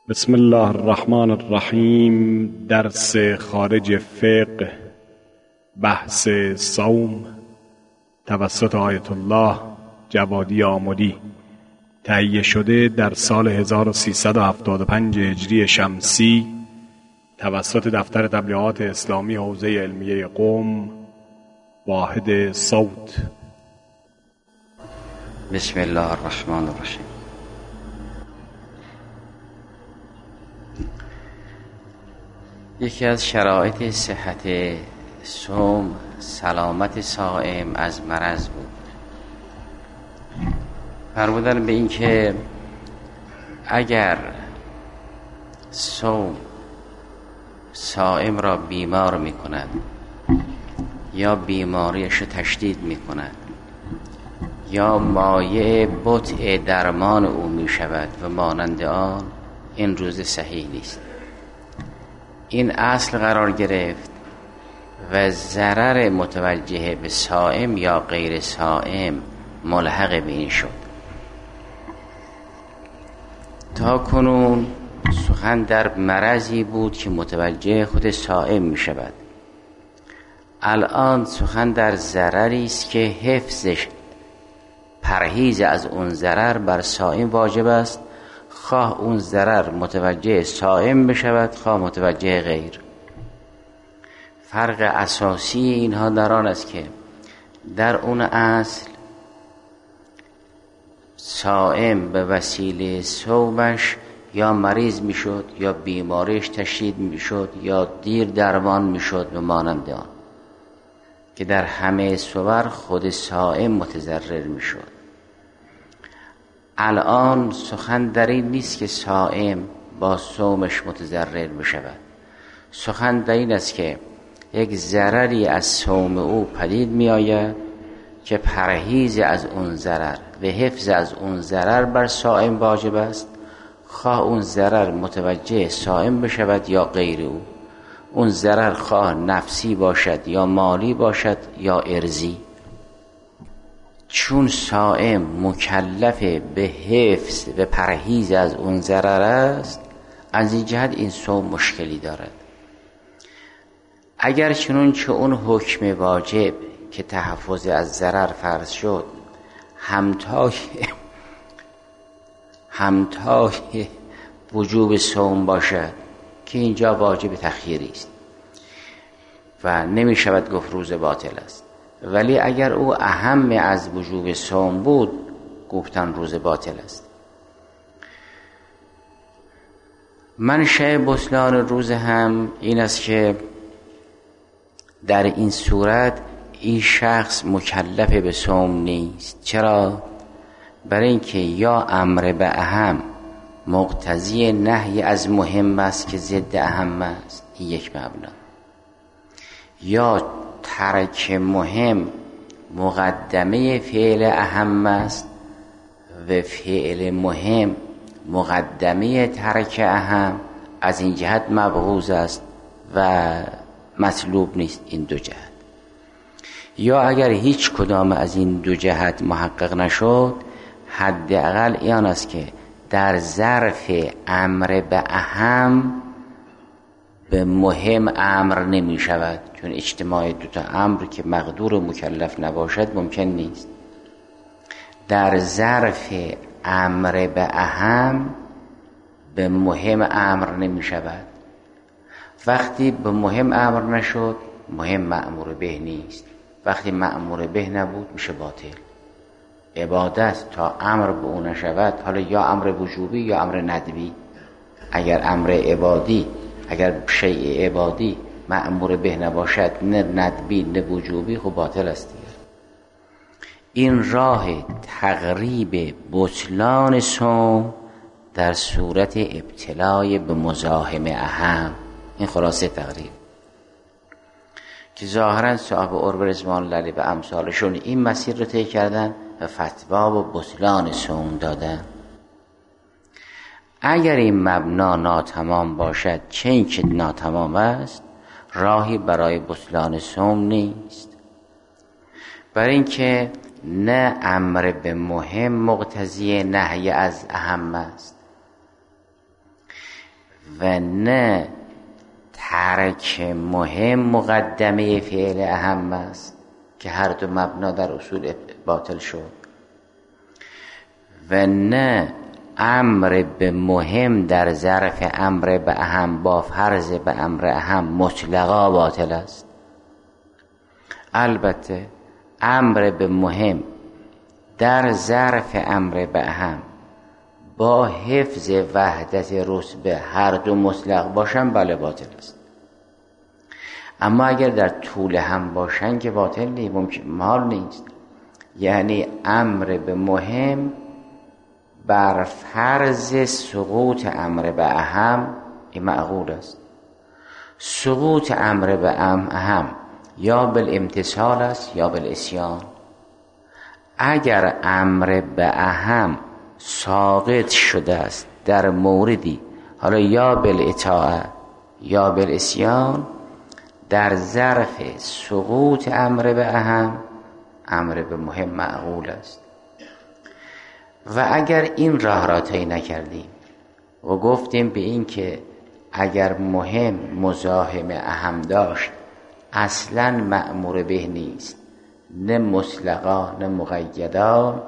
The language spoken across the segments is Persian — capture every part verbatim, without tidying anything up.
بسم الله الرحمن الرحیم. درس خارج فقه، بحث صوم، توسط آیت الله جوادی آمدی، تهیه شده در سال هزار و سیصد و هفتاد و پنج هجری شمسی توسط دفتر تبلیغات اسلامی حوزه علمیه قم، واحد صوت. بسم الله الرحمن الرحیم. یکی از شرایط صحت صوم سلامت صائم از مرض بود. فرمودن به این که اگر صوم صائم را بیمار می کند یا بیماریش را تشدید می کند یا مایع بطء درمان او می شود و مانند آن، این روزه صحیح نیست. این اصل قرار گرفت و ضرر متوجه به صائم یا غیر صائم ملحق به این شد. تا کنون سخن در مرضی بود که متوجه خود صائم می شود. الان سخن در ضرری است که حفظش، پرهیز از اون ضرر بر صائم واجب است، خواه اون ضرر متوجه صائم بشود خواه متوجه غیر. فرق اساسی اینها در آن است که در اون اصل صائم به وسیله صومش یا مریض میشد یا بیماریش تشدید میشد یا دیر درمان میشد و مانند آن، که در همه صور خود صائم متضرر میشد. الان سخن در این نیست که صائم با صومش متضرر بشود. سخن در این است که یک ضرری از صوم او پدید می آید که پرهیز از اون ضرر و حفظ از اون ضرر بر صائم واجب است، خواه اون ضرر متوجه صائم بشود یا غیر او. اون ضرر خواه نفسی باشد یا مالی باشد یا ارضی. چون صائم مکلف به حفظ و پرهیز از اون ضرر است، از این جهت این صوم مشکلی دارد. اگر چنون که اون حکم واجب که تحفظ از ضرر فرض شد همتای همتای وجوب صوم باشد، که اینجا واجب تخییری است و نمی شود گفت روز باطل است، ولی اگر او اهم از وجوب صوم بود گفتن روز باطل است. منشأ بطلان روز هم این است که در این صورت این شخص مکلف به صوم نیست. چرا؟ برای اینکه یا امر به اهم مقتضی نهی از مهم است که ضد اهم است، این یک مبنا، یا ترک مهم مقدمه فعل اهم است و فعل مهم مقدمه ترک اهم، از این جهت مبغوض است و مطلوب نیست این دو جهت. یا اگر هیچ کدام از این دو جهت محقق نشد، حداقل این است که در ظرف امر به اهم به مهم امر نمی شود، چون اجتماع دوتا امر که مقدور و مکلف نباشد ممکن نیست. در ظرف امر به اهم به مهم امر نمی شود. وقتی به مهم امر نشد، مهم مأمور به نیست. وقتی مأمور به نبود میشه باطل. عبادت تا امر به اون نشود، حالا یا امر وجوبی یا امر ندبی، اگر امر عبادی، اگر شیء عبادی مأمور به نباشد، نه ندبی نه وجوبی، خب باطل است دیگر. این راه تقریب بطلان صوم در صورت ابتلای به مزاحم اهم، این خلاصه تقریب که ظاهرا صاحب عرب رضوان الله علیه و امثالشون این مسیر رو طی کردن و فتوا و بطلان صوم دادن. اگر این مبنا ناتمام باشد، چه این که ناتمام است، راهی برای بطلان صوم نیست. برای اینکه نه امر به مهم مقتضی نهی از اهم است. و نه ترک مهم مقدمه فعل اهم است که هر دو مبنا در اصول باطل شد، و نه امر به مهم در ظرف امر به اهم با فرض به امر اهم مطلقا باطل است. البته امر به مهم در ظرف امر به اهم با حفظ وحدت رتبه هر دو مطلق باشن بله باطل است. اما اگر در طول هم باشن که باطل نیست، ممکن محال نیست. یعنی امر به مهم بر فرض سقوط امر به اهم این معقول است. سقوط امر به اهم یا بالامتثال است یا بالعصیان. اگر امر به اهم ساقط شده است در موردی، حالا یا بالاطاعه یا بالعصیان، در ظرف سقوط امر به اهم امر به مهم معقول است. و اگر این راه را طی نکردیم و گفتیم به این که اگر مهم مزاحم اهم داشت اصلا مأمور به نیست، نه مطلقا نه مقیدا،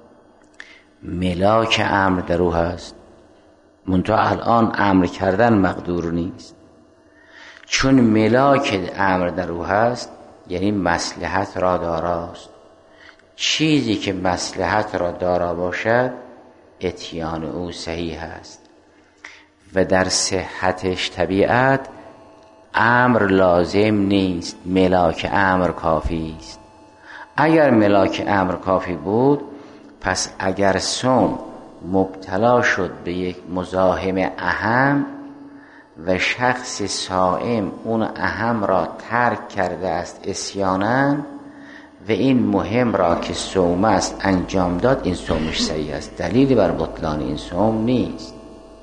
ملاک امر در او هست، منتها الان امر کردن مقدور نیست. چون ملاک امر در او هست یعنی مصلحت را داراست. چیزی که مصلحت را دارا باشد اتیان او صحیح است و در صحتش طبیعت امر لازم نیست، ملاک امر کافی است. اگر ملاک امر کافی بود پس اگر صوم مبتلا شد به یک مزاحم اهم و شخص صائم اون اهم را ترک کرده است عصیاناً و این مهم را که صوم است انجام داد، این صومش صحیح است، دلیلی بر بطلان این صوم نیست.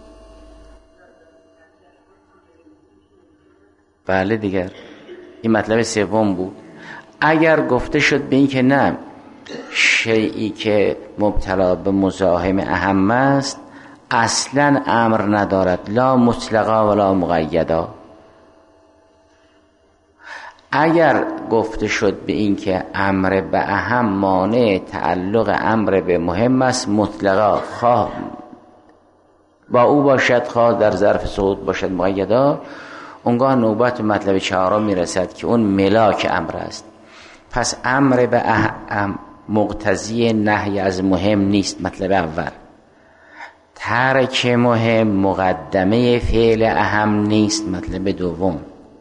بله دیگر این مطلب سوم بود. اگر گفته شد به این که نه، شیئی که مبتلا به مزاحم اهم است اصلا امر ندارد، لا مطلقا ولا مقیدا. اگر گفته شد به این که امر به اهم مانع تعلق امر به مهم است مطلقا، خواه با او باشد خواه در ظرف سقوط باشد مقیدا، اونگاه نوبت مطلب چهارم میرسد که اون ملاک امر است. پس امر به اهم مقتضی نهی از مهم نیست، مطلب اول. ترک مهم مقدمه فعل اهم نیست، مطلب دوم.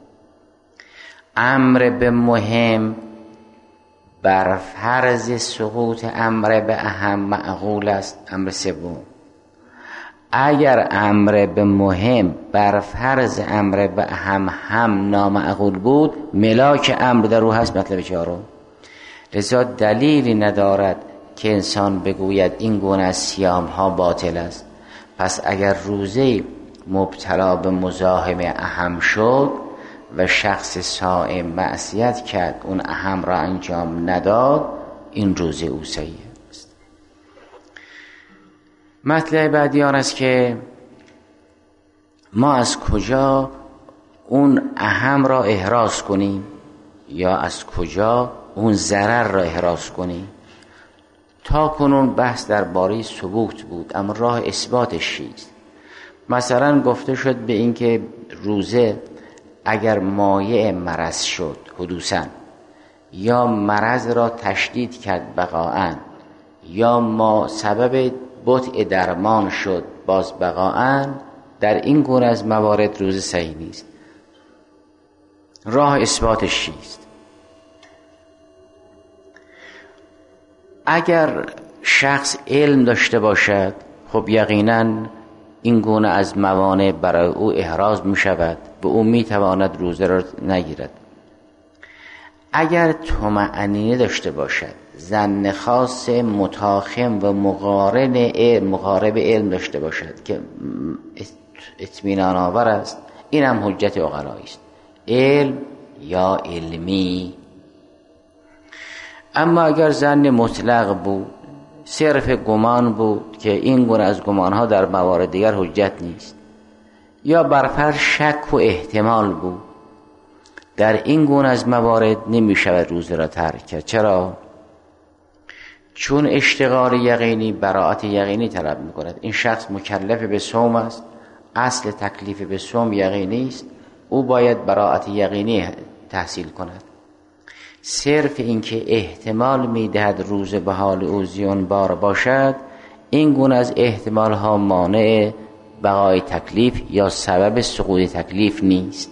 امر به مهم بر فرض سقوط امر به اهم معقول است، امر سوم. اگر امر به مهم بر فرض امر به اهم هم نامعقول بود ملاک امر در او هست، مطلب چهارم. لذا دلیلی ندارد که انسان بگوید این گونه از صیام ها باطل است. پس اگر روزه مبتلا به مزاحم اهم شد و شخص صائم معصیت کرد اون اهم را انجام نداد، این روزه او صحیح است. مطلب بعدی آن است که ما از کجا اون اهم را احراز کنیم یا از کجا اون ضرر را احراز کنیم. تا کنون بحث درباره ثبوت بود، اما راه اثباتش چیست؟ مثلا گفته شد به این که روزه اگر مایع مرض شد حدوثاً، یا مرض را تشدید کرد بقاءً، یا ما سبب بطء درمان شد باز بقاءً، در این گونه از موارد روزه صحیح نیست. راه اثباتش چیست؟ اگر شخص علم داشته باشد خب یقیناً این گونه از موانع برای او احراز می شود و او می تواند روزه را نگیرد. اگر طمأنینه داشته باشد، ظن خاص متاخم و مقارن علم مقارب علم داشته باشد که اطمینان آور است، این هم حجت عقلایی است، علم یا علمی. اما اگر ظن مطلق بود، صرف گمان بود که این گونه از گمانها در موارد دیگر حجت نیست، یا برفرض شک و احتمال بود. در این گونه از موارد نمی شود روزه را ترک کرد. چرا؟ چون اشتغال یقینی براءت یقینی طلب می کند. این شخص مکلف به صوم است، اصل تکلیف به صوم یقینی است، او باید براءت یقینی تحصیل کند. صرف اینکه احتمال می دهد روزه به حال او زیان بار باشد، این گونه از احتمال ها مانع بقای تکلیف یا سبب سقوط تکلیف نیست.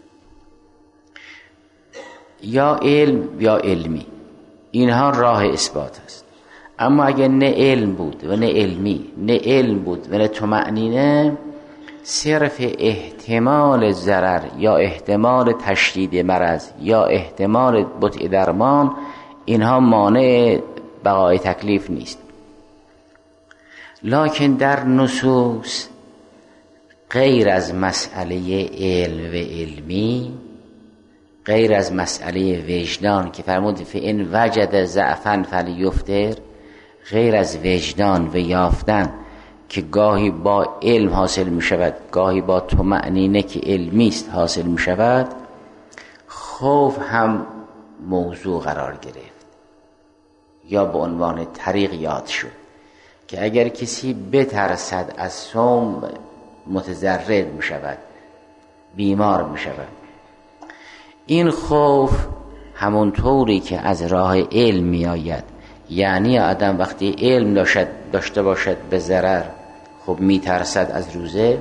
یا علم یا علمی، اینها راه اثبات است. اما اگر نه علم بود و نه علمی، نه علم بود و نه طمأنینه، صرف احتمال ضرر یا احتمال تشدید مرض یا احتمال بطء درمان، اینها مانع بقای تکلیف نیست. لکن در نصوص غیر از مسئله علم و علمی، غیر از مسئله وجدان که فرمود فإن وجد ضعفا فلیفطر، غیر از وجدان و یافتن که گاهی با علم حاصل می شود، گاهی با طمأنینه که علمی است حاصل می شود، خوف هم موضوع قرار گرفت یا به عنوان طریق یاد شد که اگر کسی بترسد از صوم متضرر می شود، بیمار می شود. این خوف همون طوری که از راه علم می آید، یعنی آدم وقتی علم داشت داشته باشد به ضرر، خب می ترسد از روزه.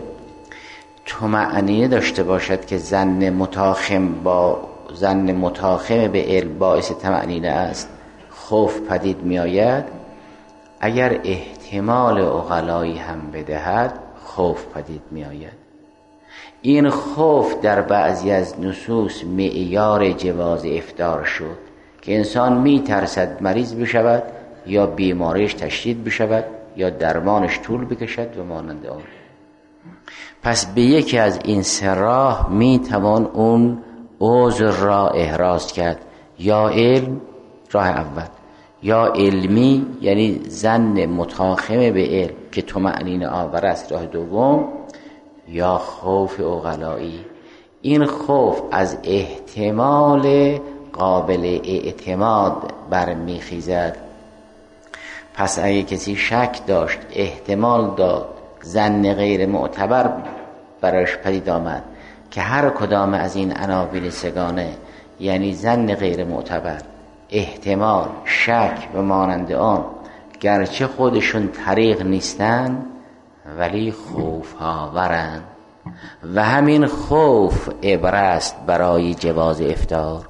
طمأنینه داشته باشد که ظن متاخم با ظن متاخم به علم باعث طمأنینه است، خوف پدید می آید. اگر احتمال عقلایی هم بدهد، خوف پدید می آید. این خوف در بعضی از نصوص معیار جواز افطار شد که انسان می ترسد مریض بشود یا بیماریش تشدید بشود یا درمانش طول بکشد و مانند آن. پس به یکی از این سه راه می توان اون عذر را احراز کرد، یا علم راه اول، یا علمی یعنی ظن متاخم به علم که طمأنینه آور است راه دوم، یا خوف عقلایی. این خوف از احتمال قابل اعتماد برمیخیزد. پس اگه کسی شک داشت، احتمال داد، ظن غیر معتبر براش پدید آمد که هر کدام از این عناوین سگانه، یعنی ظن غیر معتبر، احتمال، شک و مانند آن، گرچه خودشون طریق نیستن ولی خوف آورند و همین خوف عبره است برای جواز افطار.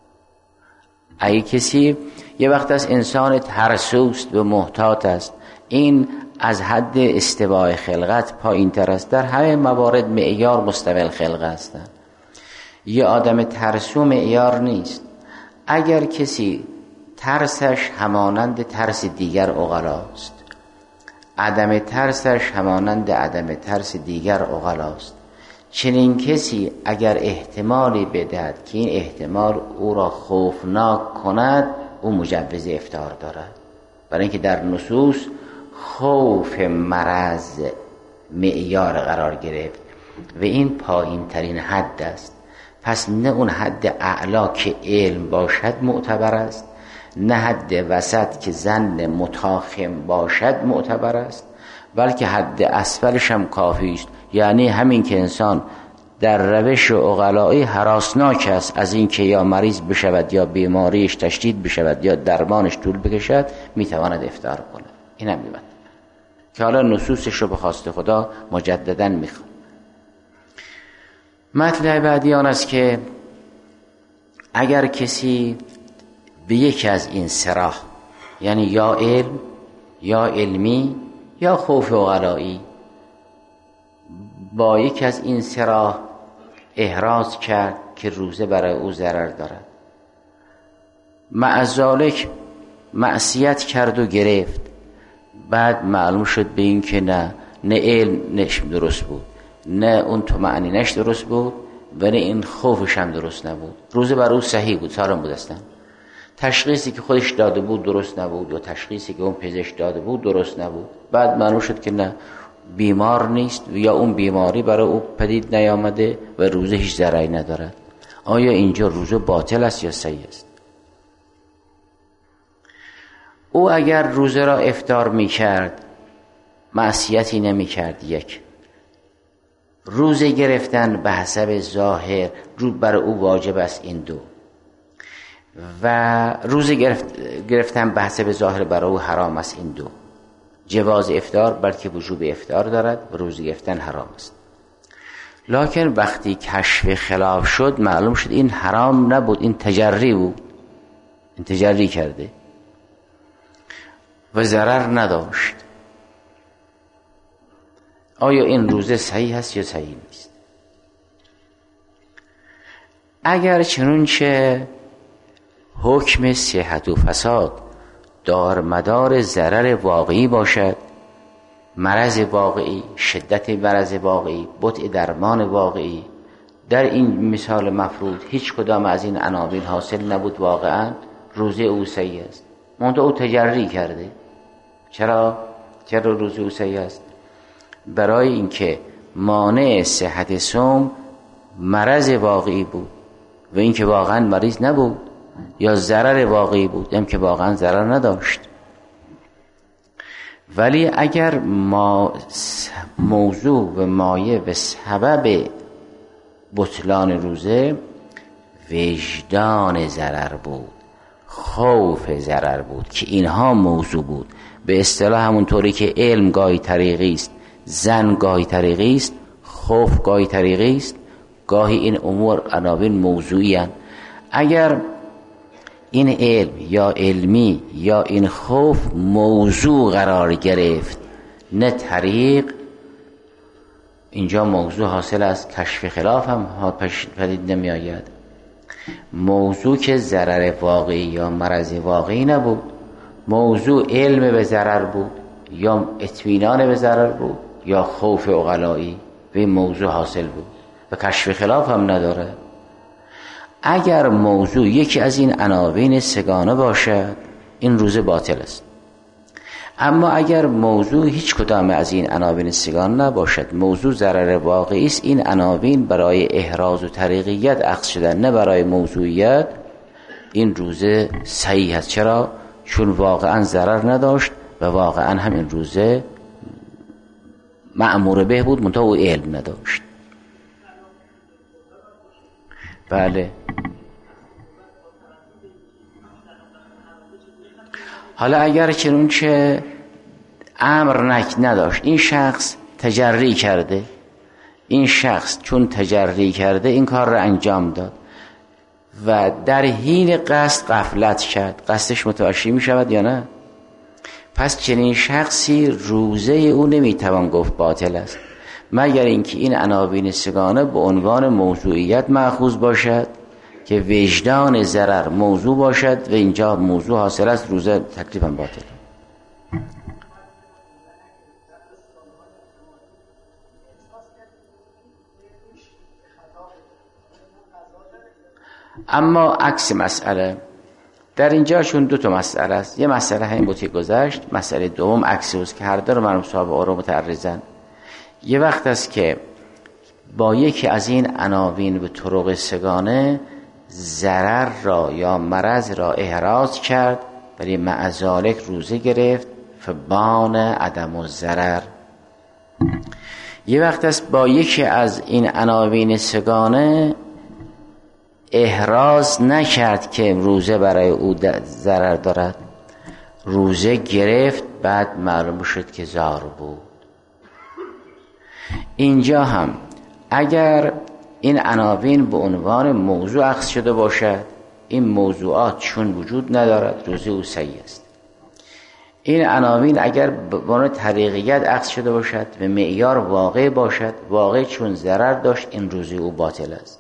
اگه کسی یه وقت از انسان ترسوست و محتاط است، این از حد استواء خلقت پایین تر است. در همه موارد معیار مستوی الخلقه هستند. یه آدم ترسو معیار نیست. اگر کسی ترسش همانند ترس دیگر عقلاست، عدم ترسش همانند عدم ترس دیگر عقلاست، چنین کسی اگر احتمالی بدهد که این احتمال او را خوفناک کند، او مجوز افطار دارد. برای اینکه در نصوص خوف مرض معیار قرار گرفت و این پایین ترین حد است. پس نه اون حد اعلا که علم باشد معتبر است، نه حد وسط که ظن متاخم باشد معتبر است، بلکه حد اسفلش هم کافی است. یعنی همین که انسان در روش عقلایی هراسناک است از این که یا مریض بشود یا بیماریش تشدید بشود یا درمانش طول بکشد، میتواند افطار کنه. این هم میبند که حالا نصوصش رو به خواست خدا مجددا میخواد. مطلب بعدی آن است که اگر کسی به یکی از این سه راه، یعنی یا علم یا علمی یا خوف عقلایی، با یکی از این سه راه احراز کرد که روزه برای او ضرر دارد، مع ذالک معصیت کرد و گرفت، بعد معلوم شد به این که نه نه علم نش درست بود، نه اون طمأنینه‌اش درست بود و نه این خوفش هم درست نبود، روزه برای او صحیح بود، سالم بود اصلا. تشخیصی که خودش داده بود درست نبود و تشخیصی که اون پزشک داده بود درست نبود. بعد معلوم شد که نه، بیمار نیست یا اون بیماری برای او پدید نیامده و روزه هیچ ضرری ندارد. آیا اینجا روزه باطل است یا صحیح است؟ او اگر روزه را افطار می کرد معصیتی نمی کرد. یک، روزه گرفتن به حسب ظاهر رو برای او واجب است. این دو، و روزه گرفت گرفتن به حسب ظاهر برای او حرام است. این دو، جواز افطار بلکه وجوب افطار دارد و روزه گرفتن حرام است. لکن وقتی کشف خلاف شد معلوم شد این حرام نبود، این تجری بود، این تجری کرده و ضرر نداشت. آیا این روزه صحیح است یا صحیح نیست؟ اگر چنانچه حکم صحت و فساد دار مدار ضرر واقعی باشد، مرض واقعی، شدت مرض واقعی، بطء درمان واقعی، در این مثال مفروض هیچ کدام از این عناوین حاصل نبود، واقعا روزه او صحیح است. منتها او تجری کرده. چرا؟ چرا روزه او صحیح است؟ برای اینکه مانع صحت صوم مرض واقعی بود و اینکه واقعا مریض نبود، یا ضرر واقعی بود هم که واقعا ضرر نداشت. ولی اگر ما موضوع و مایه و سبب بطلان روزه وجدان ضرر بود، خوف ضرر بود، که اینها موضوع بود، به اصطلاح همونطوری که علم گاهی طریقی است، زن گاهی طریقی است، خوف گاهی طریقی است، گاهی این امور عناوین موضوعی هستند. اگر این علم یا علمی یا این خوف موضوع قرار گرفت نه طریق، اینجا موضوع حاصل از کشف خلاف هم پدید نمی آید. موضوع که ضرر واقعی یا مرض واقعی نبود، موضوع علم به ضرر بود یا اطمینان به ضرر بود یا خوف عقلایی، به موضوع حاصل بود و کشف خلاف هم نداره. اگر موضوع یکی از این عناوین سگانه باشد این روزه باطل است. اما اگر موضوع هیچ کدام از این عناوین سگانه نباشد، موضوع ضرر واقعی است، این عناوین برای احراز و طریقیت اخذ شدن نه برای موضوعیت، این روزه صحیح است. چرا؟ چون واقعا ضرر نداشت و واقعا هم این روزه مأمور به بود، منتها او علم نداشت. بله. حالا اگر چنانچه امر نک نداشت، این شخص تجری کرده، این شخص چون تجری کرده این کار را انجام داد و در حین قصد غفلت کرد، قصدش متوجه می شود یا نه؟ پس چنین شخصی روزه او نمیتوان گفت باطل است، مگر اینکه این عناوین سگانه به عنوان موضوعیت مأخوذ باشد که وجدان ضرر موضوع باشد و اینجا موضوع حاصل است، روزه تکلیفاً باطل. اما عکس مسئله در اینجا چون دو تا مسئله است، یه مسئله همین بوتی گذشت، مسئله دوم عکس است که هر دو رو مرحوم صاحب آرا متعرضن. یه وقت است که با یکی از این عناوین به طرق سگانه ضرر را یا مرض را احراز کرد، ولی مع ذالک روزه گرفت، فبان عدم الضرر. یه وقت است با یکی از این عناوین سگانه احراز نکرد که روزه برای او ضرر دارد، روزه گرفت، بعد معلوم شد که ضار بود. اینجا هم اگر این عناوین به عنوان موضوع اخذ شده باشد، این موضوعات چون وجود ندارد روزه او صحیح است. این عناوین اگر به عنوان طریقیت اخذ شده باشد و معیار واقع باشد، واقع چون ضرر داشت، این روزه او باطل است.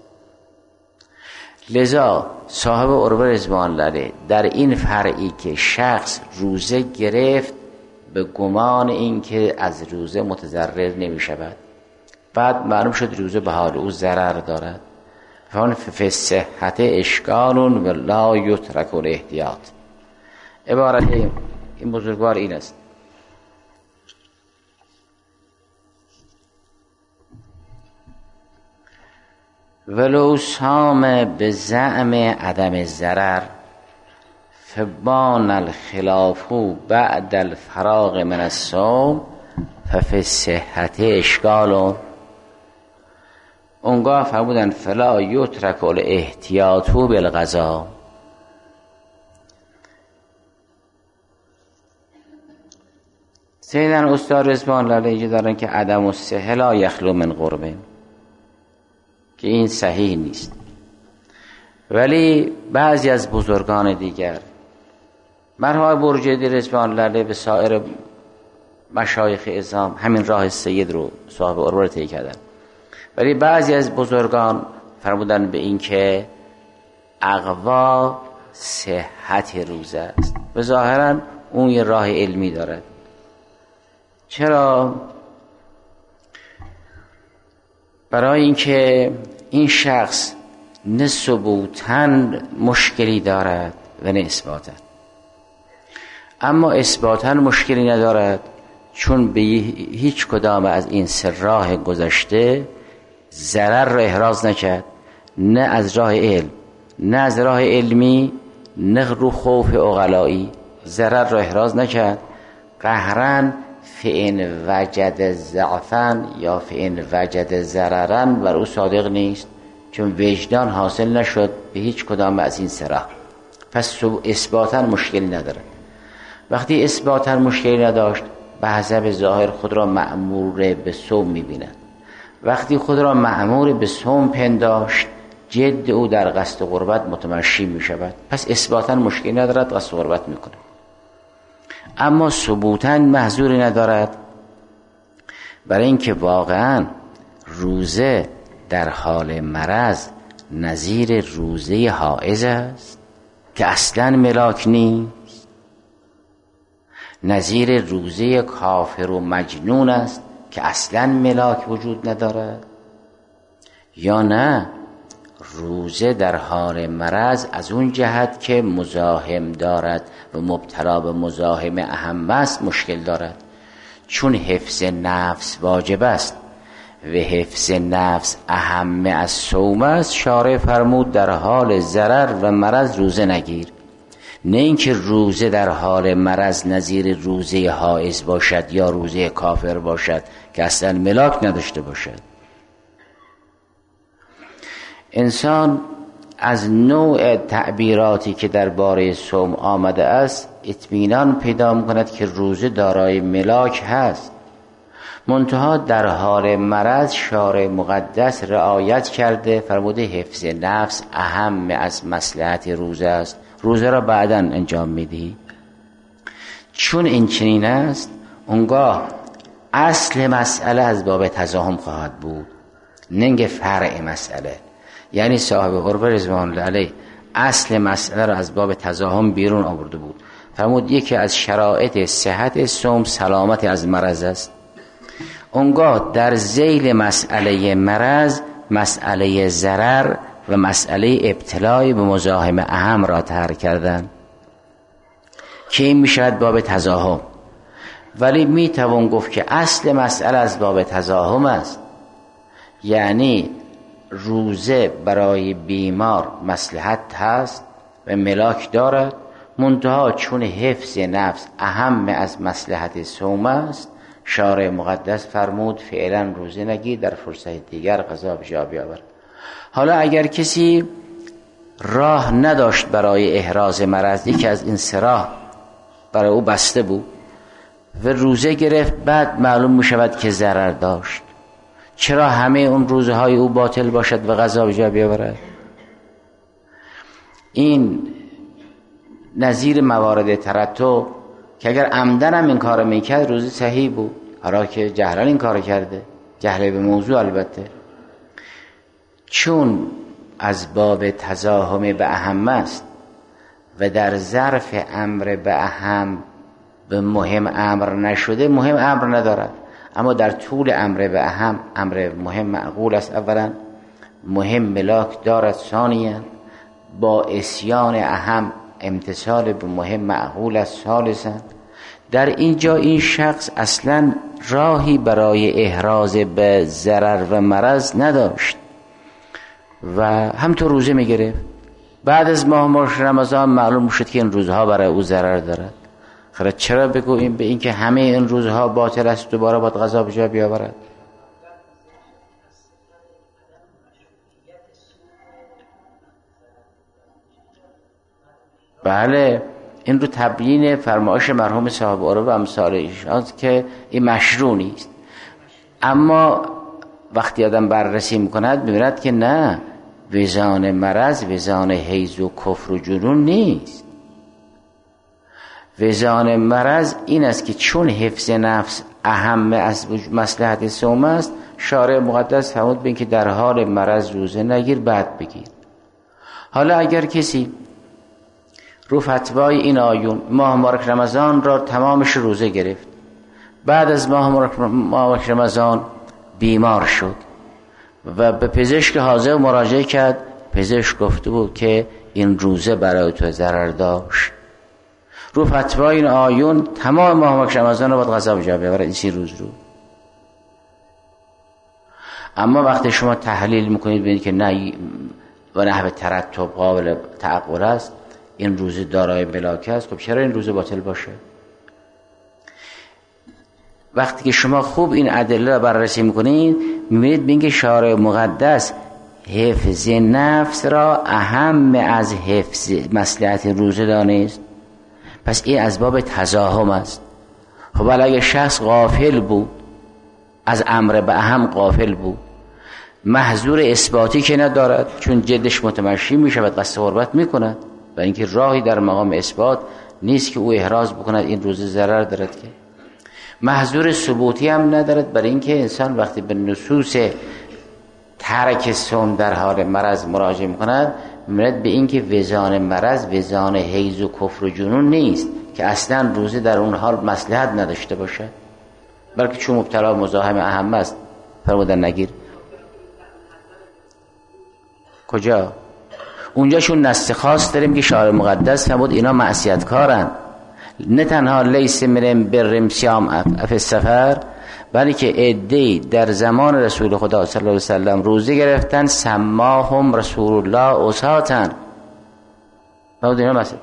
لذا صاحب عروه رضوان الله در این فرعی که شخص روزه گرفت به گمان این که از روزه متضرر نمی شود، بعد معلوم شد روزه به حال او ضرر دارد، فان فی صحت اشکال و لا یترک الاحتیاط. عبارت این بزرگوار این است: ولو سام به زعم عدم ضرر فبان الخلاف بعد الفراغ من الصوم ففي صحت اشکال. اونگاه فرمودن فلا یترک الاحتیاط بالغذا. سیدن استاد رضوان علیه دارن که عدم الصحه لا یخلو من قربه، که این صحیح نیست. ولی بعضی از بزرگان دیگر مرحوم برجردی رضوان علیه به سایر مشایخ اعظام همین راه سید رو صاحب عروه رو طی کردن، ولی بعضی از بزرگان فرمودن به این که اقوا صحت روزه است و ظاهرا اون یه راه علمی دارد. چرا؟ برای اینکه این شخص نه ثبوتاً مشکلی دارد و نه اثباتاً. اما اثباتاً مشکلی ندارد چون به هیچ کدام از این سه راه گذشته ضرر را احراز نکرد، نه از راه علم نه از راه علمی نه رو خوف عقلایی ضرر را احراز نکرد. قهرن فئن وجد ضعفن یا فئن وجد ضررن بر او صادق نیست، چون وجدان حاصل نشد به هیچ کدام از این سه راه. پس اثباتاً مشکلی نداره. وقتی اثباتاً مشکلی نداشت به حسب ظاهر خود را مأمور به صوم می‌بیند. وقتی خود را مأمور به صوم پنداشت جد او در قصد قربت متمشی می‌شود. پس اثباتاً مشکلی ندارد، قصد قربت می‌کند. اما ثبوتاً محظوری ندارد، برای اینکه واقعاً روزه در حال مرض نظیر روزه حائض است که اصلاً ملاک نیست، نظیر روزه کافر و مجنون است که اصلاً ملاک وجود ندارد، یا نه روزه در حال مرض از اون جهت که مزاحم دارد و مبتلا به مزاحم اهم است مشکل دارد، چون حفظ نفس واجب است و حفظ نفس اهم از صوم است. شارع فرمود در حال ضرر و مرض روزه نگیر، نه اینکه روزه در حال مرض نظیر روزه حائض باشد یا روزه کافر باشد که اصلا ملاک نداشته باشد. انسان از نوع تعبیراتی که درباره صوم آمده است اطمینان پیدا می‌کند که روزه دارای ملاک هست، منتها در حال مرض شارع مقدس رعایت کرده، فرموده حفظ نفس اهم از مصلحت روزه است، روزه را بعداً انجام میدهی. چون این چنین است اونگاه اصل مسئله از باب تزاحم خواهد بود، نه فرع مسئله. یعنی صاحب قربه رضوان الله علیه اصل مسئله را از باب تزاحم بیرون آورده بود. فرمود یکی از شرایط صحت صوم سلامت از مرض است. اونگاه در ذیل مسئله مرض مسئله ضرر و مسئله ابتلای به مزاحم اهم را طرح کردن که این میشود باب تزاحم. ولی میتوان گفت که اصل مسئله از باب تزاحم است، یعنی روزه برای بیمار مصلحت هست و ملاک دارد، منتها چون حفظ نفس اهم از مصلحت صوم است شارع مقدس فرمود فعلا روزه نگیر، در فرصت دیگر قضا به جا بیاور. حالا اگر کسی راه نداشت برای احراز مرض، یکی از این سه راه برای او بسته بود و روزه گرفت، بعد معلوم می شود که ضرر داشت، چرا همه اون روزه های او باطل باشد و قضا به جا بیاورد؟ این نظیر موارد ترتب که اگر عمدن هم این کار میکرد روزه صحیح بود، حالا که جهران این کار کرده، جهل به موضوع البته، چون از باب تزاحم به اهم است و در ظرف امر به اهم به مهم امر نشده، مهم امر ندارد، اما در طول امر به اهم امر مهم معقول است. اولا مهم ملاک دارد، ثانیا با اسیان اهم امتثال به مهم معقول است، ثالثا در اینجا این شخص اصلا راهی برای احراز به ضرر و مرض نداشت، و همطور روزه میگرفت. بعد از ماه مبارک رمضان معلوم شد که این روزها برای او ضرر دارد. خیلی چرا بگوییم به این که همه این روزها باطل است دوباره باید قضا به جا بیاورد؟ بله، این رو تبیین فرمایش مرحوم صاحب عروه و امثال ایشان که این مشروع نیست. اما وقتی آدم بررسی میکند میبیند که نه، وزان مرض وزان حیض و کفر و جنون نیست. وزان مرض این است که چون حفظ نفس اهم از مصلحت صوم است، شارع مقدس فرمود به این که در حال مرض روزه نگیر، بعد بگیر. حالا اگر کسی رو فتوای این آیون ماه مبارک رمضان را تمامش روزه گرفت، بعد از ماه مبارک رمضان بیمار شد و به پزشک حاضر مراجعه کرد، پزشک گفته بود که این روزه برای تو ضرر داشت، رو فتوای این آیون تمام ماه مبارک رمضان رو باید قضا به جا بیاورد، این سی روز رو. اما وقتی شما تحلیل میکنید ببینید که نه و نحو ترتب قابل تعقل است، این روزه دارای ملاکه است، خب چرا این روزه باطل باشه؟ وقتی که شما خوب این ادله را بررسی میکنید میبینید ببینید که شارع مقدس حفظ نفس را اهم از حفظ مصلحت روزه دانست. پس این از باب تزاحم است. خب اگه شخص غافل بود، از امر به اهم غافل بود، محظور اثباتی که ندارد، چون جدش متمشی میشود قصد قربت میکند و اینکه راهی در مقام اثبات نیست که او احراز بکند این روزه ضرر دارد، که محظور ثبوتی هم ندارد، برای اینکه انسان وقتی به نصوص ترک صوم در حال مرض مراجعه میکند می‌بیند به اینکه وزان مرض وزان حیض و کفر و جنون نیست که اصلا روزه در اون حال مصلحت نداشته باشه، بلکه چون مبتلا مزاحم اهم است فرمودن نگیر. کجا؟ اونجا چون نص خاص داریم که شارع مقدس فرمود اینا معصیت کارن، نه تنها لیس من برم سیام اف السفر، بلکه عده‌ای در زمان رسول خدا صلی الله علیه و سلم روزه گرفتن سماهم رسول الله اساتن. فرمود اینا معصیت.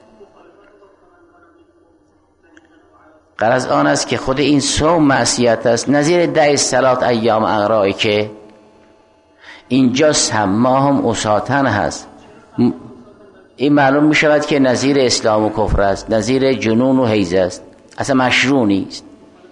غرض آن است که خود این صوم معصیت است، نظیر ده صلات ایام اغرائی که اینجا سماهم اساتن هست. این معلوم می شود که نظیر اسلام و کفر است، نظیر جنون و حیض است، اصلا مشروع نیست.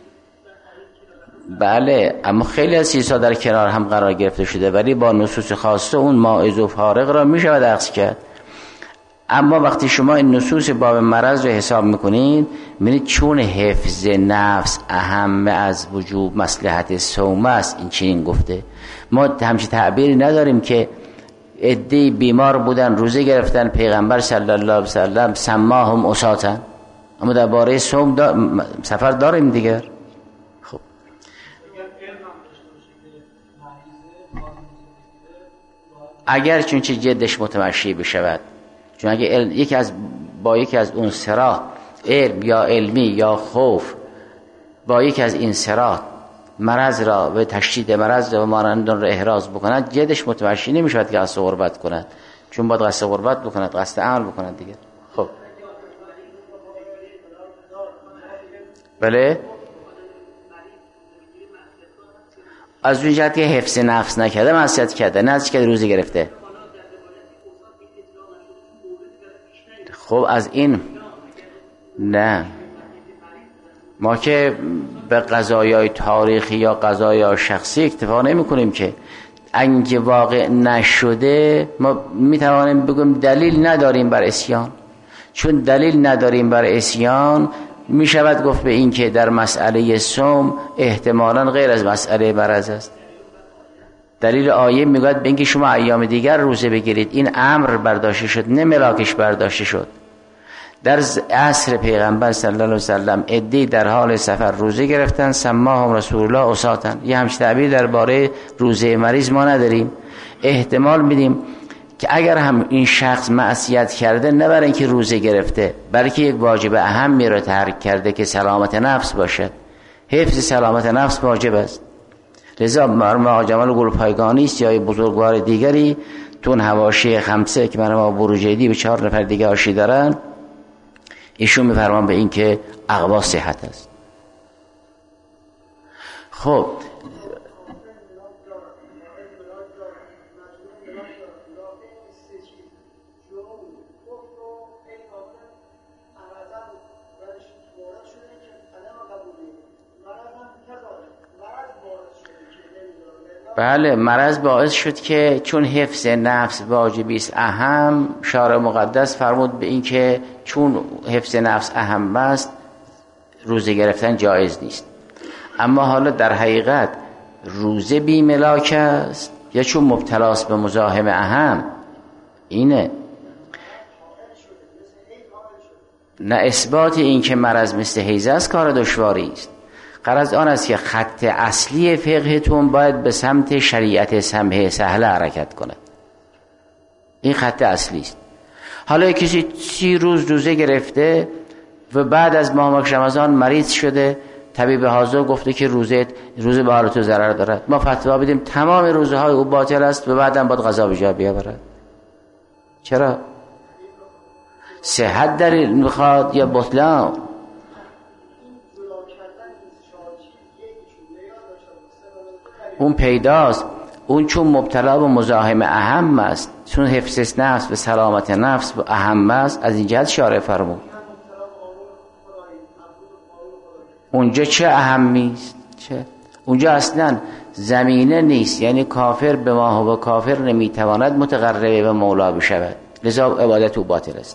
بله، اما خیلی از چیزها در کنار هم قرار گرفته شده، ولی با نصوص خاصه اون ماعز و فارق را می شود عکس کرد. اما وقتی شما این نصوص باب مرض رو حساب میکنید میبینید چون حفظ نفس اهم از وجوب مصلحت صوم است، این چنین گفته. ما همچین تعبیری نداریم که عده‌ای بیمار بودن روزه گرفتن، پیغمبر صلی الله علیه و سلم سماهم اساتن، اما درباره صوم دا... سفر داریم دیگر. خب اگر چون چه جدش متمشی بشود، چون اگه یکی از با یکی از اون سرات علم یا علمی یا خوف با یکی از این سرات مرض را و تشدید مرض و مانندان را احراز بکند، جدش متمشی نمیشود که قصد غربت کند، چون باید قصد غربت بکند، قصد عمل بکند دیگه. خب بله، از اون جهت که حفظ نفس نکرده معصیت کرده، نه از که روزه گرفته. خب از این نه، ما که به قضایای تاریخی یا قضایای شخصی اکتفا نمی کنیم که اگه واقع نشده ما می توانیم بگیم دلیل نداریم بر عصیان. چون دلیل نداریم بر عصیان می شود گفت به این که در مسئله صوم احتمالاً غیر از مسئله مرض است. دلیل آیه میگوید به اینکه شما ایام دیگر روزه بگیرید، این امر برداشته شد، نه ملاکش برداشته شد. در عصر پیغمبر صلی الله علیه و سلم عده‌ای در حال سفر روزه گرفتن سماهم رسول الله اساتن. یه همچین تعبیر درباره روزه مریض ما نداریم. احتمال میدیم که اگر هم این شخص معصیت کرده نه برای اینکه روزه گرفته، بلکه یک واجب اهمی را ترک کرده که سلامت نفس باشد. حفظ سلامت نفس واجب است، لذا مرحوم آقا جمال گلپایگانی است یا بزرگوار دیگری تو اون حواشی خمسه که مرحوم آقا بروجردی به چهار نفر دیگه آشی دارن، ایشون میفرمان به این که اقوا صحت است. خب بله، مرض باعث شد که چون حفظ نفس واجبی است اهم، شارع مقدس فرمود به این که چون حفظ نفس اهم است روزه گرفتن جایز نیست. اما حالا در حقیقت روزه بی ملاک است یا چون مبتلاست به مزاحم اهم؟ اینه نه اثبات این که مرض مثل حیض است کار دشواری است. غرض آن است که خط اصلی فقهتون باید به سمت شریعت سمحه سهله حرکت کنه. این خط اصلی است. حالا کسی سی روز روزه گرفته و بعد از ماه مبارک رمضان مریض شده، طبیب حاضر گفته که روزه روزه به حال تو ضرر دارد، ما فتوا بدیم تمام روزه های او باطل است و بعدم باید قضا به جا بیاورد. چرا؟ صحت دلیل میخواد یا بطلان؟ اون پیداست، اون چون مبتلا به مزاحم اهم است، چون حفظ نفس و سلامت نفس اهم است، از این جهت شارع فرمود. اونجا چه اهمی است؟ چه؟ اونجا اصلا زمینه نیست، یعنی کافر به ما و کافر نمیتواند متقرب به مولا بشود، لذا عبادت او باطل است.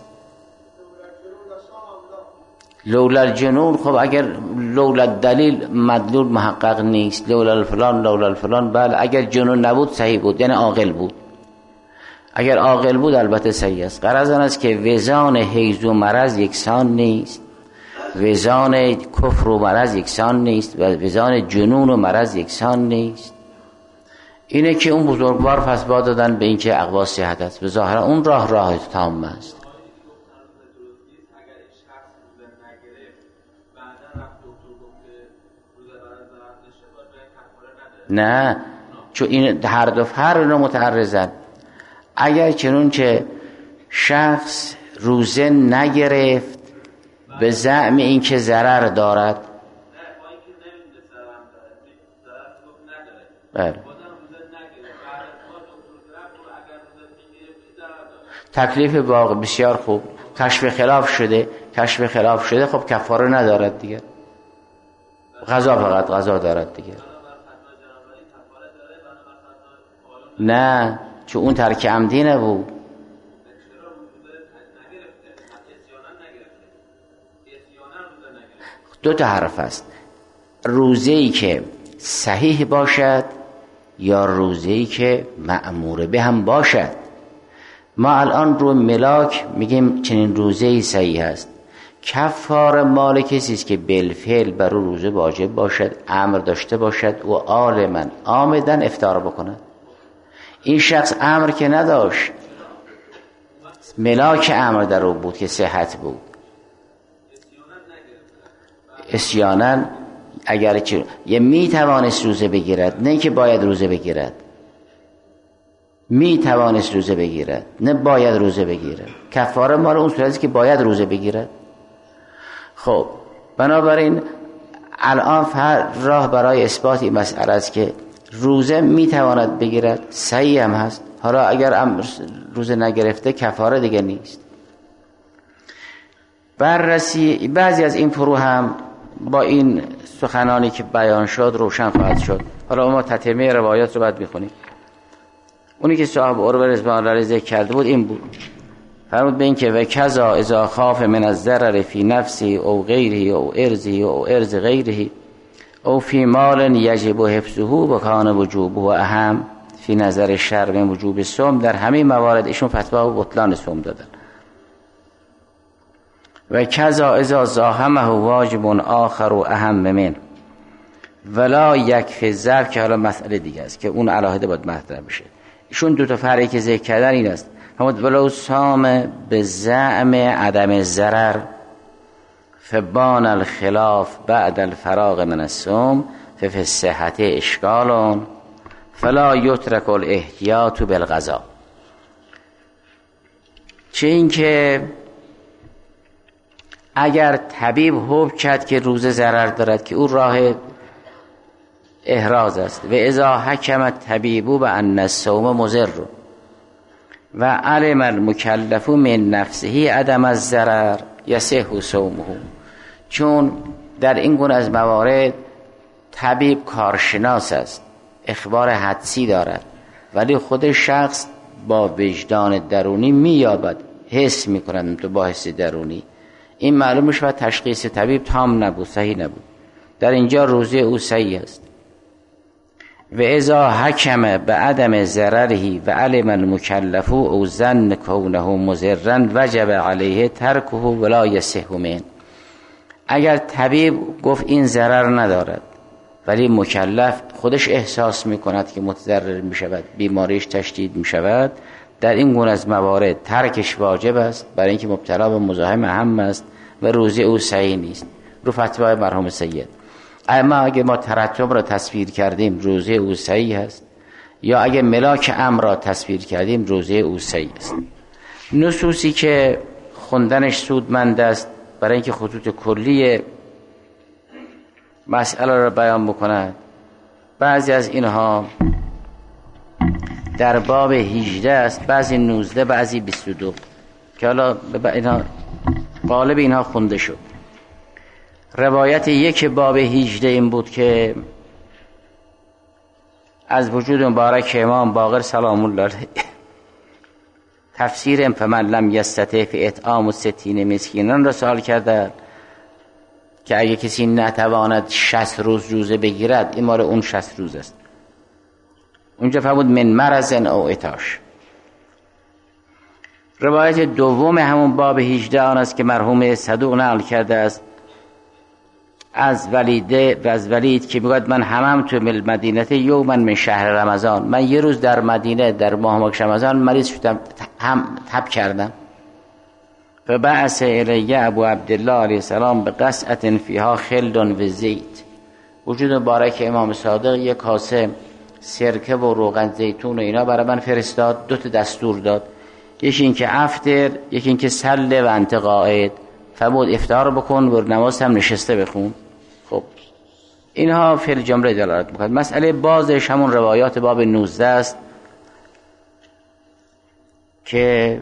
لولا الجنون، خب اگر لولا دلیل مدلول محقق نیست، لولا الفلان لولا الفلان، بله اگر جنون نبود صحیح بود، یعنی عاقل بود. اگر عاقل بود البته صحیح است. غرض آن است که وزان حیض و مرض یکسان نیست، وزان کفر و مرض یکسان نیست و وزان جنون و مرض یکسان نیست. اینه که اون بزرگوار فتوا دادن به این که اقوا صحت است و ظاهرا اون راه راه تام است. نه، چون این هر دو هر رو متعرضن. اگر چنون که شخص روزه نگرفت به زعم این که ضرر دارد، بله تکلیف باقی بسیار خوب، کشف خلاف شده، کشف خلاف شده خب کفاره ندارد دیگه، قضا فقط قضا دارد دیگه. نه، چون اون ترک عمدی نبود. دو تا حرف است، روزه‌ای که صحیح باشد یا روزه‌ای که مأمور به هم باشد. ما الان رو ملاک میگیم چنین روزه‌ای صحیح است، کفاره مال کسی است که بالفعل بر او روزه واجب باشد، امر داشته باشد و عالما عامدن افطار بکند. این شخص امر که نداشت، ملاک امر در او بود که صحت بود. اسیانن اگر چه یه می توانست روزه بگیرد، نه که باید روزه بگیرد، می توانست روزه بگیرد نه باید روزه بگیرد. کفاره مال اون صورتی که باید روزه بگیرد. خب بنابراین الان راه برای اثبات این مسئله است که روزه می تواند بگیرد، صحیح هم هست. حالا اگر روزه نگرفته کفاره دیگه نیست. بررسی بعضی از این فرو هم با این سخنانی که بیان شد روشن خواهد شد. حالا ما تتمه روایات رو بعد میخونیم. اونی که صاحب عروه رضوان الله علیه ذکر کرده بود این بود، فرمود به این که و کذا اذا خاف من الضرر فی نفسی او غیره او ارزی او ارز غیره او فی مال یجب حفظه و کان وجوبه اهم فی نظر شرع من وجوب صوم. در همه موارد ایشون فتوا و بطلان صوم دادن. و کذا اذا زاحمه واجب آخر و اهم من ولا یکفی ضرب، که حالا مسئله دیگه است که اون علاهده باید مطرح بشه. ایشون دو تا فرقی که ذکر کردن این است، همون ولو سام به زعم عدم ضرر فبان الخلاف بعد الفراغ من الصوم ففی الصحت اشکال فلا یترک الاحتیاط بالغذا. چه این که اگر طبیب حکم کرد که روزه ضرر دارد که او راه احراز است، و اذا حکم الطبیب بان الصوم مضر و علم المکلف من نفسه عدم الضرر یصح صومه، چون در این گونه از موارد طبیب کارشناس است، اخبار حدسی دارد، ولی خود شخص با وجدان درونی مییابد، حس میکند تو با حس درونی، این معلوم میشه و تشخیص طبیب تام نبود، صحیح نبود، در اینجا روزه او صحیح است. و اذا حکم بعدم ضرره و علم المکلف او ظن کونه مضرا وجب علیه ترکه ولا یصح منه. اگر طبیب گفت این ضرر ندارد ولی مکلف خودش احساس میکند که متضرر میشود، بیماریش تشدید میشود، در این گونه از موارد ترکش واجب است، برای اینکه مبتلا به مزاحم اهم است و روزه او صحیح نیست، رو فتوای مرحوم سید. اما اگه ما ترتب را تصویر کردیم روزه او صحیح است، یا اگه ملاک امر را تصویر کردیم روزه او صحیح است. نصوصی که خوندنش سودمند است برای اینکه خطوط کلی مسئله را بیان بکند، بعضی از اینها در باب هجده است، بعضی نوزده، بعضی بیست و دو، که حالا اینها غالب اینها خونده شد. روایت یک باب هجده این بود که از وجود مبارک امام باقر سلام الله علیه تفسیر فمن لم یستطع اطعام ستین مسکینان را سوال کرده که اگه کسی نتواند شصت روز روزه بگیرد، این مال اون شصت روز است. اونجا فرمود من مرض او عطاش. روایت دوم همون باب هجده آن است که مرحوم صدوق نقل کرده است از ولیده و از ولید که میگوید من همم تو مدینه یوما من شهر رمضان، من یه روز در مدینه در ماه مبارک رمضان مریض شدم، هم تب کردم. فبعث الی ابو عبدالله علیه السلام به قصعه فیها خل و زیت. وجود مبارک امام صادق یک کاسه سرکه و روغن زیتون و اینا برای من فرستاد، دو تا دستور داد، یکی این که افطر، یکی این که سله و انت قاعد، فرمود افطار بکن و نماز هم نشسته بخون. خب اینها فعل جمله دلالت می‌کند. مسئله بازش همون روایات باب نوزده است که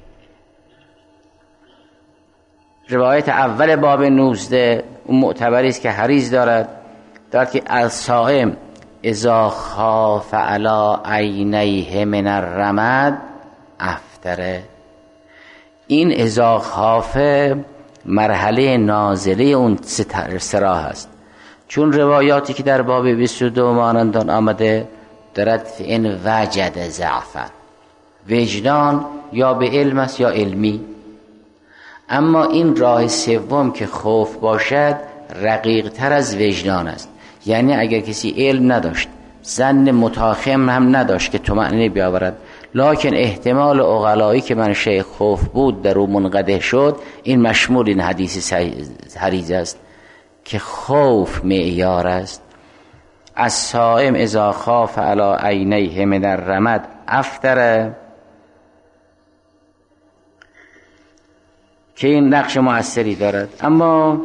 روایت اول باب نوزده اون معتبری است که حریز دارد، دارد که الصائم اذا خاف علی عینیه من الرمد افطره. این اذا خاف مرحله نازله اون سراح است، چون روایاتی که در باب بیست و دو مانندان آمده دارد این وجد ضعفا، وجدان یا به علم است یا علمی. اما این راه سوم که خوف باشد رقیق تر از وجدان است، یعنی اگر کسی علم نداشت، ظن متاخم هم نداشت که طمأنینه بیاورد، لکن احتمال عقلایی که من شیخ خوف بود در او منقدح شد، این مشمول این حدیث حریز است که خوف معیار است. از صائم اذا خاف علی عینیه من الرمد افطر، که این نقش مؤثری دارد. اما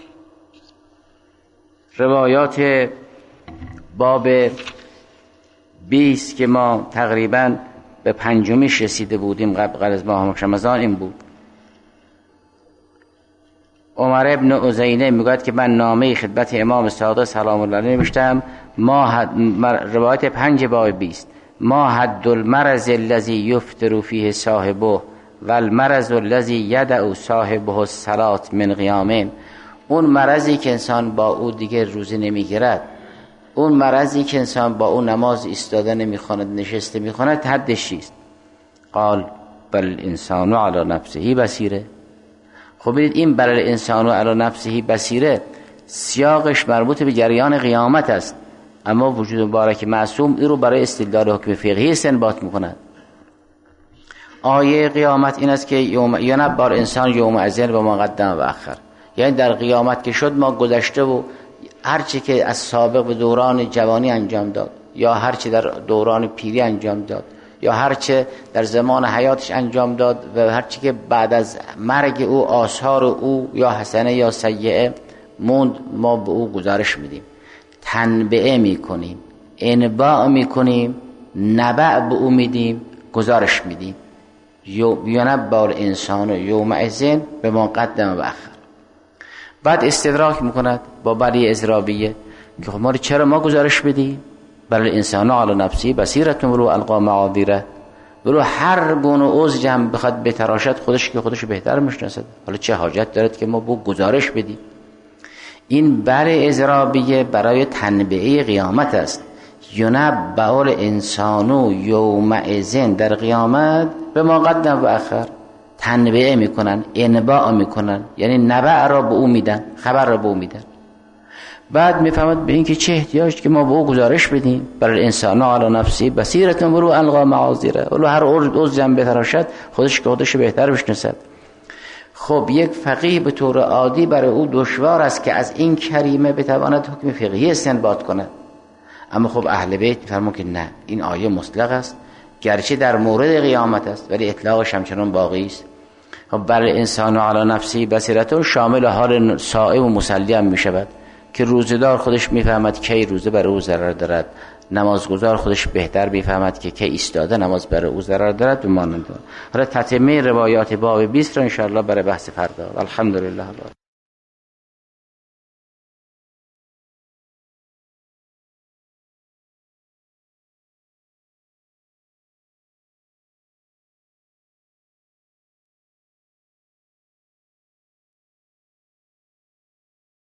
روایات باب بیست که ما تقریبا به پنجمیش رسیده بودیم قبل از ماه رمضان این بود. عمر ابن عزینه میگوید که من نامه خدمت امام صادق سلام الله علیه نوشتم، ما حد روایت پنج باب بیست، ما حد المرض الذی یفطر فیه صاحبه و المرض الذی یدع صاحبه الصلاة من قیامه. اون مرضی که انسان با او دیگه روزه نمیگیرد، اون مرضی که انسان با اون نماز ایستاده نمیخواند نشسته میخواند، حدش چیست؟ قال بل انسان علی نفسه بصیره. خب ببینید این بل انسان علی نفسه بصیره سیاقش مربوط به جریان قیامت است، اما وجود مبارک معصوم این رو برای استدلال حکم فقهی استنباط میکند. آیه قیامت این است که یوم ینبر انسان یوم ازین و ما قدم و اخر، یعنی در قیامت که شد ما گذشته و هرچی که از سابق به دوران جوانی انجام داد یا هرچی در دوران پیری انجام داد یا هرچی در زمان حیاتش انجام داد و هرچی که بعد از مرگ او آثار او یا حسنه یا سیئه موند، ما به او گزارش میدیم، تنبئه میکنیم، انباء میکنیم، نبأ به او میدیم، گزارش میدیم. یونبأ الانسان یومئذ بما قدم و اخر. بعد استدراک میکند با بلی اضرابیه که خب ما چرا ما گزارش بدیم؟ بل الانسان علی نفسی بصیرة ولو القی معاذیره. ولو هر گونه عضو هم بخواد بتراشد خودش که خودش بهتر میشناسد، حالا چه حاجت دارد که ما با گزارش بدیم؟ این بل اضرابیه برای تنبئه قیامت است. یونبأ الانسان یومئذ در قیامت به ما قدم و اخر، تنبئه میکنن، انباء میکنن، یعنی نبأ را به او میدن، خبر را به او میدن. بعد میفهمد به این که چه احتیاج که ما به او گزارش بدیم. برای الانسان علی نفسی بصیرة ولو القی معاذیره. ولو هر عضو هم بتراشد خودش که خودش بهتر بشناسد. خب یک فقیه به طور عادی برای او دشوار است که از این کریمه بتواند حکم فقهی استنباط کند، اما خب اهل بیت میفرمون که نه، این آیه مطلق است، گرچه در مورد قیامت است ولی اطلاقش همچنان باقی است. خب برای انسان علی نفسی بصیرة شامل حال صائم و مصلی هم میشود که روزدار خودش میفهمد کی روزه برای او ضرر دارد، نمازگزار خودش بهتر میفهمد که کی ایستاده نماز برای او ضرر دارد. به مانند حالا تتمه روایات باب بیست را ان شاء الله برای بحث فردا. الحمدلله.